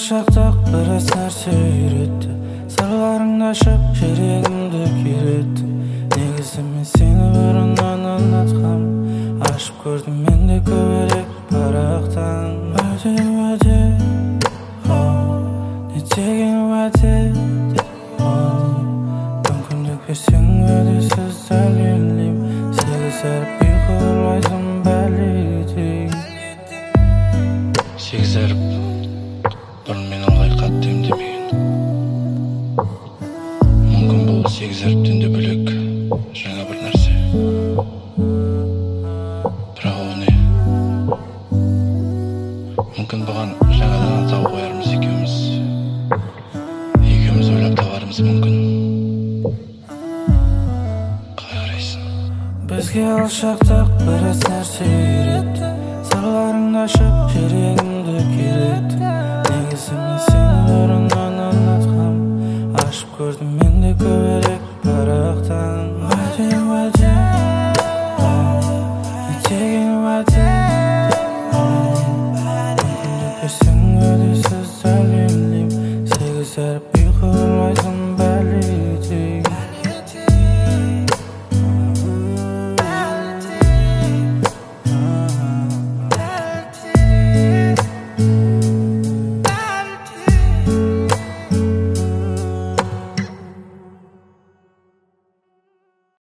алшақтық біраз нәрсе үйретті. Сырларыңды ашып жүрегімді күйретті. Негізі мен сені бұрыннан ұнатқам. Ашып көрдім менде көбірек парақтан. Өте не деген уәде, мүмкіндік берсең уәдесіз дәлелдейм. Сегіз әріп ұйқы ұрлайсың бәледей. Сегіз әріп бұрын мен олай қатты емдемеген. Мүмкін бұл сегіз әріптен де бөлек жаңа бір нәрсе. Бірақ ол не? Мүмкін бұған жаңадан атау қоярмыз екеуміз. Екеуміз ойлап табарымыз мүмкін. Қалай қарайсың? Бізге алшақтық біраз нәрсе үйретті. Сырларыңды ашып жүрегімді күйретті. Негізі мен сені бұрын